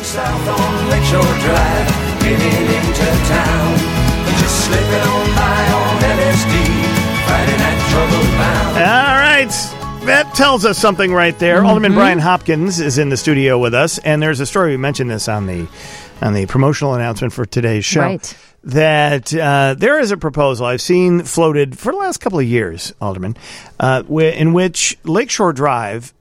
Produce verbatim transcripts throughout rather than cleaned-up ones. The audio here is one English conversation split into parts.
south on Lakeshore Drive, getting into town. Just slipping on by on L S D, fighting that trouble bound. All right. That tells us something right there. Mm-hmm. Alderman Brian Hopkins is in the studio with us, and there's a story, we mentioned this on the on the promotional announcement for today's show, right. that uh, there is a proposal I've seen floated for the last couple of years, Alderman, uh, in which Lakeshore Drive,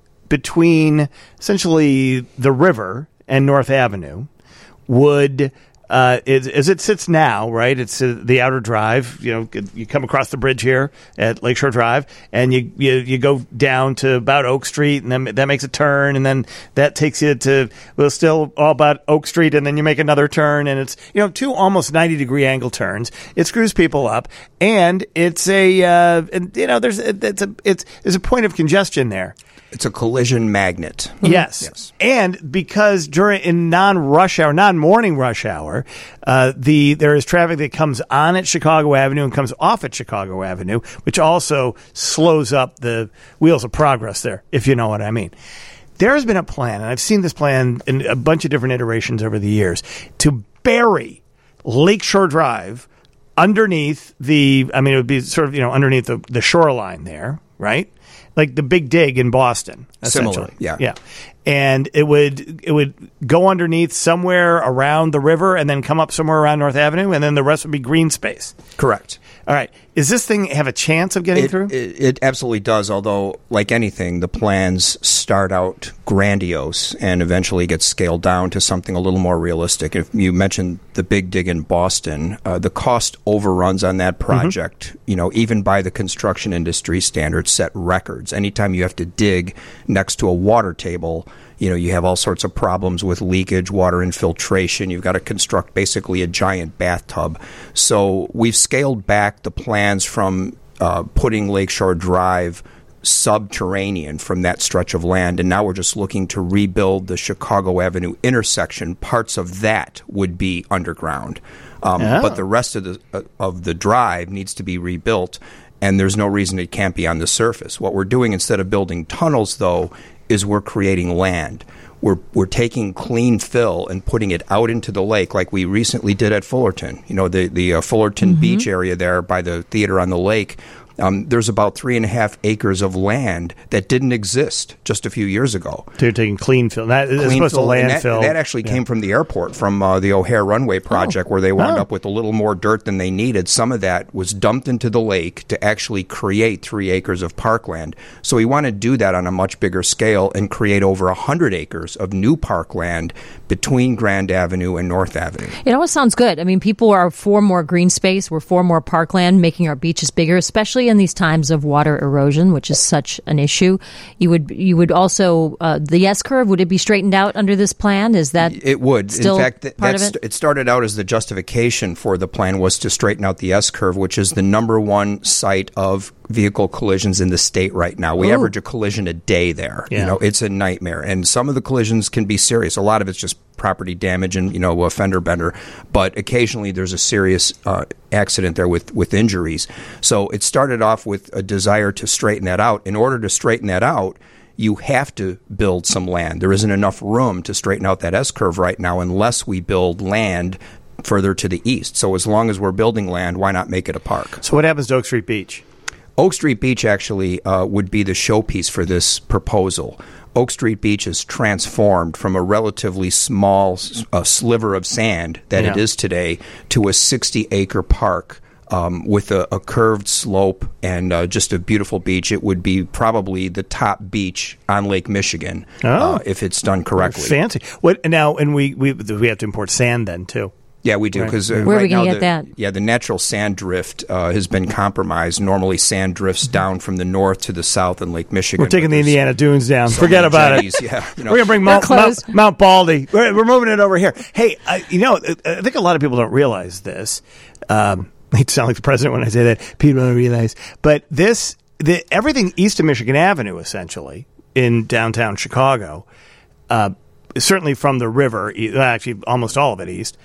between essentially the river and North Avenue, would... Uh, as, as it sits now, right, it's uh, the outer drive. You know, you come across the bridge here at Lakeshore Drive, and you, you you go down to about Oak Street, and then that makes a turn, and then that takes you to, well, still all about Oak Street, and then you make another turn, and it's, you know, two almost ninety-degree angle turns. It screws people up, and it's a, uh, and, you know, there's it's a it's there's a point of congestion there. It's a collision magnet. Yes. yes. And because during in non-rush hour, non-morning rush hour, uh, the there is traffic that comes on at Chicago Avenue and comes off at Chicago Avenue, which also slows up the wheels of progress there, if you know what I mean. There has been a plan, and I've seen this plan in a bunch of different iterations over the years, to bury Lakeshore Drive underneath the, I mean, it would be sort of, you know, underneath the, the shoreline there, right? Like the Big Dig in Boston, essentially. Similar, yeah. Yeah. And it would it would go underneath somewhere around the river and then come up somewhere around North Avenue, and then the rest would be green space. Correct. All right. Does this thing have a chance of getting it, through? It, it absolutely does, although, like anything, the plans start out grandiose and eventually get scaled down to something a little more realistic. If you mentioned the Big Dig in Boston, uh, the cost overruns on that project, mm-hmm. you know, even by the construction industry standards, set records. Anytime you have to dig next to a water table, you know, you have all sorts of problems with leakage, water infiltration. You've got to construct basically a giant bathtub. So we've scaled back the plans from uh, putting Lakeshore Drive subterranean from that stretch of land, and now we're just looking to rebuild the Chicago Avenue intersection. Parts of that would be underground, um, oh. but the rest of the uh, of the drive needs to be rebuilt, and there's no reason it can't be on the surface. What we're doing instead of building tunnels, though, is we're creating land. We're we're taking clean fill and putting it out into the lake, like we recently did at Fullerton. You know, the the uh, Fullerton mm-hmm. Beach area there by the theater on the lake. Um, there's about three and a half acres of land that didn't exist just a few years ago. So you're taking clean fill. That is supposed to landfill. That, that actually yeah. came from the airport, from uh, the O'Hare Runway project, oh. where they wound oh. up with a little more dirt than they needed. Some of that was dumped into the lake to actually create three acres of parkland. So we want to do that on a much bigger scale and create over one hundred acres of new parkland between Grand Avenue and North Avenue. It always sounds good. I mean, people are for more green space. We're for more parkland, making our beaches bigger, especially in these times of water erosion, which is such an issue. You would you would also uh, the S curve, would it be straightened out under this plan? Is that it would still in fact th- part that's, of it? It started out as the justification for the plan was to straighten out the S curve, which is the number one site of vehicle collisions in the state right now. We Ooh. average a collision a day there. Yeah. You know, it's a nightmare, and some of the collisions can be serious. A lot of it's just property damage and, you know, a fender bender, but occasionally there's a serious uh, accident there with, with injuries. So it started off with a desire to straighten that out. In order to straighten that out, you have to build some land. There isn't enough room to straighten out that S-curve right now unless we build land further to the east. So as long as we're building land, why not make it a park? So what happens to Oak Street Beach? Oak Street Beach actually uh, would be the showpiece for this proposal. Oak Street Beach is transformed from a relatively small uh, sliver of sand that yeah. it is today to a sixty-acre park um, with a, a curved slope and uh, just a beautiful beach. It would be probably the top beach on Lake Michigan oh. uh, if it's done correctly. Fancy. What now? And we, we we have to import sand then too. Yeah, we do. Because right. uh, Where right are we going now to get the, that? Yeah, the natural sand drift uh, has been compromised. Normally, sand drifts down from the north to the south in Lake Michigan. We're taking the Indiana Dunes down. So Forget about jetties. it. Yeah, you know. We're going to bring Mount, Mount, Mount Baldy. We're, we're moving it over here. Hey, uh, you know, I think a lot of people don't realize this. Um, I hate to sound like the president when I say that. People don't realize. But this, the, everything east of Michigan Avenue, essentially, in downtown Chicago, uh, certainly from the river, actually almost all of it east,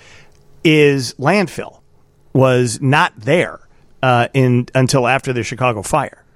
is landfill, was not there uh, in until after the Chicago fire.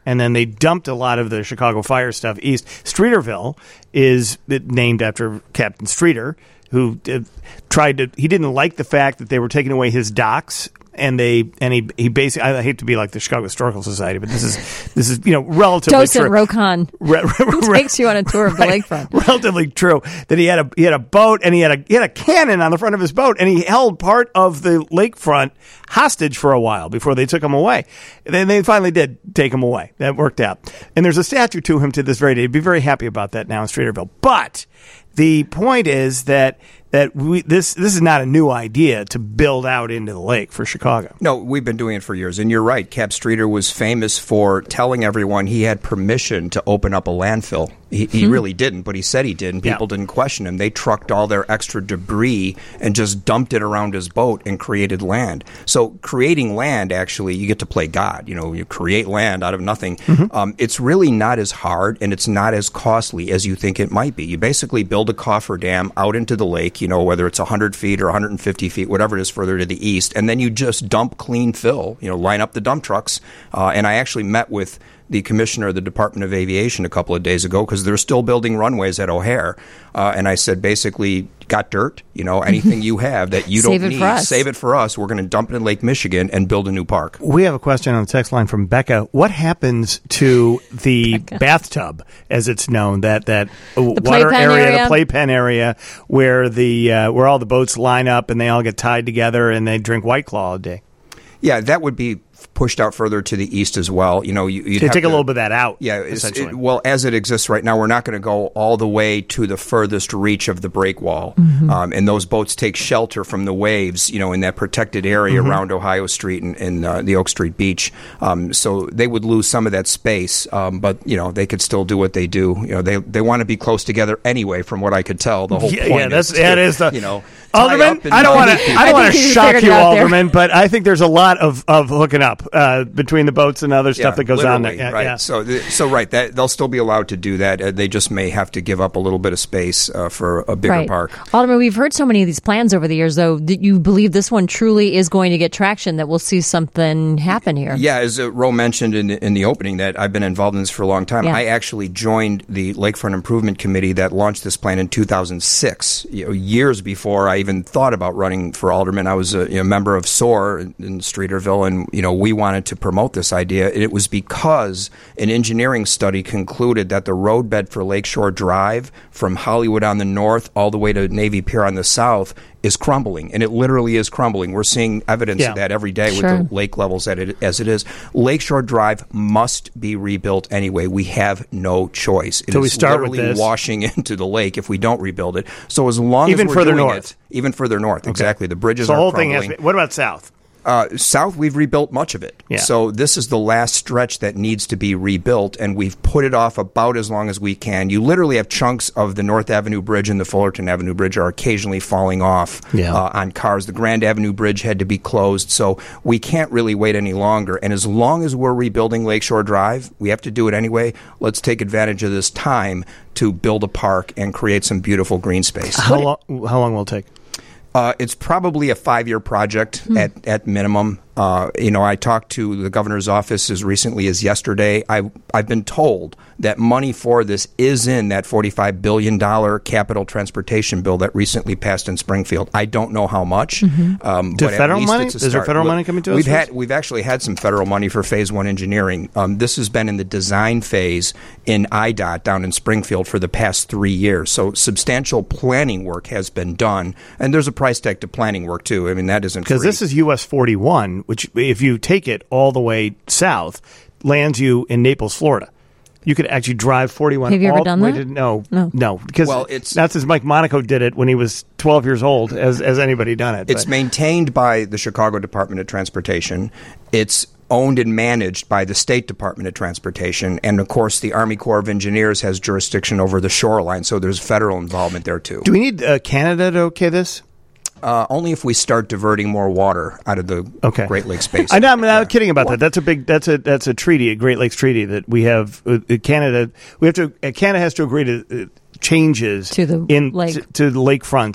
and then they dumped a lot of the Chicago Fire stuff east. Streeterville is named after Captain Streeter, who uh, tried to. He didn't like the fact that they were taking away his docks. And they and he he basically, I hate to be like the Chicago Historical Society, but this is this is you know relatively Docent true. Rokan Re- re- takes you on a tour of the right, lakefront. Relatively true that he had a he had a boat and he had a he had a cannon on the front of his boat and he held part of the lakefront hostage for a while before they took him away. Then they finally did take him away. That worked out. And there's a statue to him to this very day. He'd be very happy about that now in Streeterville. But the point is that. That we, this this is not a new idea to build out into the lake for Chicago. No, we've been doing it for years. And you're right. Cap Streeter was famous for telling everyone he had permission to open up a landfill. He, he mm-hmm. really didn't, but he said he did, and people yeah. didn't question him. They trucked all their extra debris and just dumped it around his boat and created land. So creating land, actually, you get to play God. You know, you create land out of nothing. Mm-hmm. Um, it's really not as hard, and it's not as costly as you think it might be. You basically build a cofferdam out into the lake, you know, whether it's one hundred feet or one hundred fifty feet, whatever it is further to the east, and then you just dump clean fill, you know, line up the dump trucks. Uh, and I actually met with the commissioner of the Department of Aviation a couple of days ago because they're still building runways at O'Hare. Uh, and I said, basically, got dirt, you know, anything you have that you don't need, save it for us. We're going to dump it in Lake Michigan and build a new park. We have a question on the text line from Becca. What happens to the bathtub, as it's known, that that water area, area, the playpen area, where the uh, where all the boats line up and they all get tied together and they drink White Claw all day? Yeah, that would be pushed out further to the east as well. You know, you you'd so have take to, a little bit of that out. Yeah, it, well, as it exists right now, we're not going to go all the way to the furthest reach of the breakwall, mm-hmm. um, and those boats take shelter from the waves, you know, in that protected area mm-hmm. around Ohio Street and, and uh, the Oak Street Beach. Um, so they would lose some of that space, um, but you know, they could still do what they do. You know, they they want to be close together anyway. From what I could tell, the whole yeah, point yeah, that's is that to, is the you know. Alderman, I don't want to. I don't want to shock you, Alderman, but I think there's a lot of, of hooking up uh, between the boats and other stuff yeah, that goes on there. Yeah, right. Yeah. So, so right, that they'll still be allowed to do that. Uh, they just may have to give up a little bit of space uh, for a bigger right. park. Alderman, we've heard so many of these plans over the years, though. That you believe this one truly is going to get traction? That we'll see something happen here? Yeah, as uh, Ro mentioned in in the opening, that I've been involved in this for a long time. Yeah. I actually joined the Lakefront Improvement Committee that launched this plan in two thousand six. You know, years before I even thought about running for alderman. I was a you know, member of S O A R in, in Streeterville, and you know we wanted to promote this idea. It was because an engineering study concluded that the roadbed for Lakeshore Drive from Hollywood on the north all the way to Navy Pier on the south is crumbling, and it literally is crumbling. We're seeing evidence yeah. of that every day sure. with the lake levels at it, as it is. Lakeshore Drive must be rebuilt anyway. We have no choice. It so is we start literally with this. washing into the lake if we don't rebuild it. So as long even as we're further doing north. it, even further north, okay. exactly. The bridges so are the whole crumbling. thing has to be, what about south? Uh, south, we've rebuilt much of it. Yeah. So this is the last stretch that needs to be rebuilt, and we've put it off about as long as we can. You literally have chunks of the North Avenue Bridge and the Fullerton Avenue Bridge are occasionally falling off yeah. uh, on cars. The Grand Avenue Bridge had to be closed, so we can't really wait any longer. And as long as we're rebuilding Lakeshore Drive, we have to do it anyway. Let's take advantage of this time to build a park and create some beautiful green space. How long, how long will it take? Uh, it's probably a five-year project hmm. at, at minimum. Uh, you know, I talked to the governor's office as recently as yesterday. I, I've been told that money for this is in that forty-five billion dollars capital transportation bill that recently passed in Springfield. I don't know how much. Mm-hmm. Um, to but federal at least money? It's a is there start. federal money coming to us? We've had, we've actually had some federal money for Phase One engineering. Um, this has been in the design phase in I D O T down in Springfield for the past three years. So substantial planning work has been done, and there's a price tag to planning work too. I mean, that isn't free. Because this is U S forty-one, which if you take it all the way south, lands you in Naples, Florida. You could actually drive forty-one. Have you all ever done the way that? To, no, no, no. Because well, it's, that's as Mike Monaco did it when he was twelve years old. As as anybody done it. It's but. maintained by the Chicago Department of Transportation. It's owned and managed by the State Department of Transportation, and of course, the Army Corps of Engineers has jurisdiction over the shoreline. So there's federal involvement there too. Do we need uh, Canada to okay this? Uh, only if we start diverting more water out of the okay. Great Lakes Basin. I know, I'm not yeah. kidding about that. That's a big. That's a that's a treaty, a Great Lakes Treaty that we have. Uh, Canada, we have to. Uh, Canada has to agree to uh, changes to the in lake. to, to the lakefronts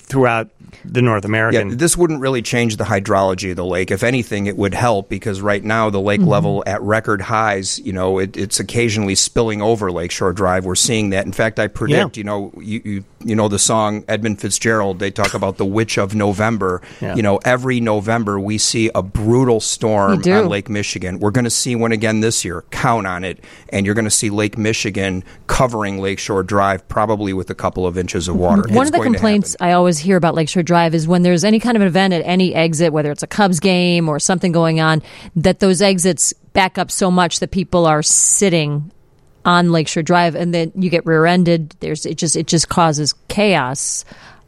throughout the North American. Yeah, this wouldn't really change the hydrology of the lake. If anything, it would help because right now the lake mm-hmm. level at record highs, you know, it, it's occasionally spilling over Lakeshore Drive. We're seeing that. In fact, I predict, yeah. you know, you, you you know the song Edmund Fitzgerald, they talk about the Witch of November. Yeah. You know, every November we see a brutal storm on Lake Michigan. We're going to see one again this year. Count on it. And you're going to see Lake Michigan covering Lakeshore Drive probably with a couple of inches of water. One it's of the complaints I always hear about Lakeshore Drive is when there's any kind of an event at any exit, whether it's a Cubs game or something going on, that those exits back up so much that people are sitting on Lakeshore Drive, and then you get rear-ended. There's it just it just causes chaos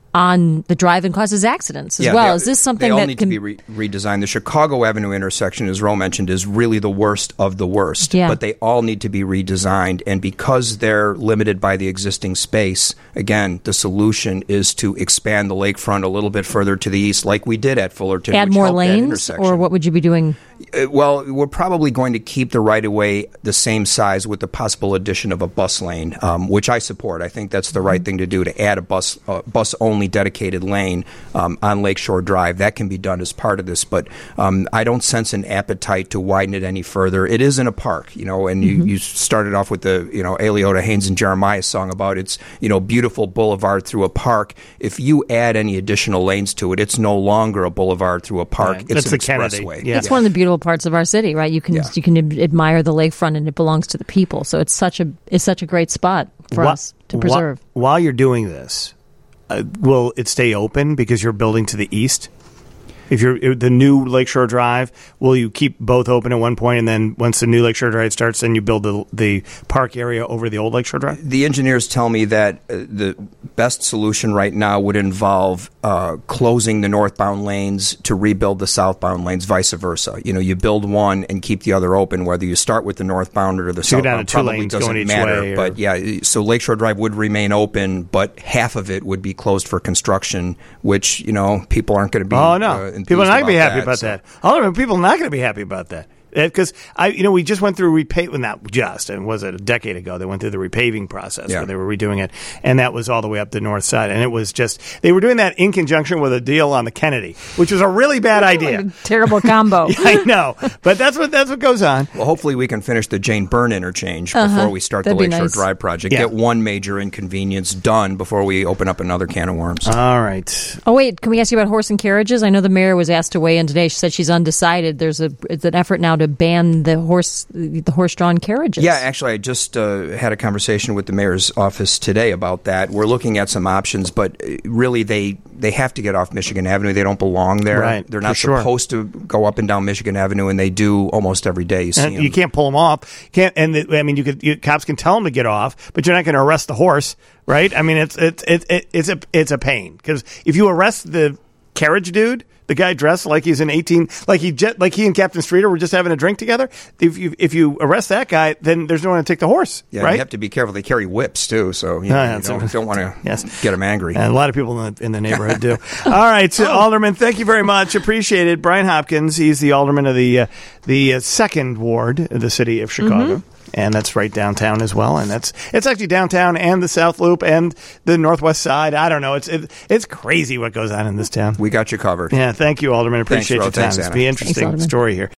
on the drive and causes accidents as yeah, well. They, is this something they all that need can to be re- redesigned? The Chicago Avenue intersection, as Ro mentioned, is really the worst of the worst. Yeah. But they all need to be redesigned, and because they're limited by the existing space, again, the solution is to expand the lakefront a little bit further to the east, like we did at Fullerton. Add which more helped that lanes, intersection. or what would you be doing? Uh, well, we're probably going to keep the right-of-way the same size with the possible addition of a bus lane, um, which I support. I think that's the right thing to do, to add a bus uh, bus-only dedicated lane um, on Lakeshore Drive. That can be done as part of this, but um, I don't sense an appetite to widen it any further. It is in a park, you know, and mm-hmm. you, you started off with the, you know, Aliota, Haynes, and Jeremiah song about its, you know, beautiful boulevard through a park. If you add any additional lanes to it, it's no longer a boulevard through a park. Right. It's that's an the expressway. Kennedy. Yeah. It's yeah. one of the beautiful parts of our city, right? You can yeah. you can admire the lakefront, and it belongs to the people. So it's such a it's such a great spot for Wh- us to preserve. Wh- while you're doing this, uh, will it stay open because you're building to the east? If you're the new Lakeshore Drive, will you keep both open at one point, and then once the new Lakeshore Drive starts, then you build the the park area over the old Lakeshore Drive? The engineers tell me that uh, the best solution right now would involve uh, closing the northbound lanes to rebuild the southbound lanes, vice versa. You know, you build one and keep the other open. Whether you start with the northbound or the so southbound probably doesn't matter. But yeah, so Lakeshore Drive would remain open, but half of it would be closed for construction, which, you know, people aren't going to be. Oh no, uh, people are not going to be happy that, about so. that. Alderman, people are not going to be happy about that. Because I, you know, we just went through repay. Well, not just, and was it a decade ago? They went through the repaving process yeah. where they were redoing it, and that was all the way up the north side. And it was just they were doing that in conjunction with a deal on the Kennedy, which was a really bad idea. Like a terrible combo. Yeah, I know, but that's what that's what goes on. Well, hopefully we can finish the Jane Byrne interchange uh-huh. before we start That'd the Lakeshore nice. Drive project. Yeah. Get one major inconvenience done before we open up another can of worms. All right. Oh wait, can we ask you about horse and carriages? I know the mayor was asked to weigh in today. She said she's undecided. There's a it's an effort now to ban the horse the horse-drawn carriages. Yeah, actually, I just uh, had a conversation with the mayor's office today about that. We're looking at some options, but really they they have to get off Michigan Avenue. They don't belong there. Right, They're not sure. supposed to go up and down Michigan Avenue, and they do almost every day. You see And them. you can't pull them off. Can't and the, I mean, you could you, cops can tell them to get off, but you're not going to arrest the horse, right? I mean, it's it's it's it's a it's a pain because if you arrest the carriage dude, the guy dressed like he's in eighteen, like he jet, like he and Captain Streeter were just having a drink together. If you if you arrest that guy, then there's no one to take the horse, yeah, right? you have to be careful. They carry whips too, so you, know, yeah, you don't, don't want to yes. get them angry. And a lot of people in the, in the neighborhood do. All right, so Alderman, thank you very much. Appreciate it. Brian Hopkins, he's the alderman of the uh, the uh, second ward of the city of Chicago. Mm-hmm. And that's right downtown as well, and that's it's actually downtown and the South Loop and the Northwest Side. I don't know, it's it, it's crazy what goes on in this town. We got you covered. Yeah, thank you, Alderman. Appreciate Thanks, your time. Thanks, It's an interesting Thanks, story here.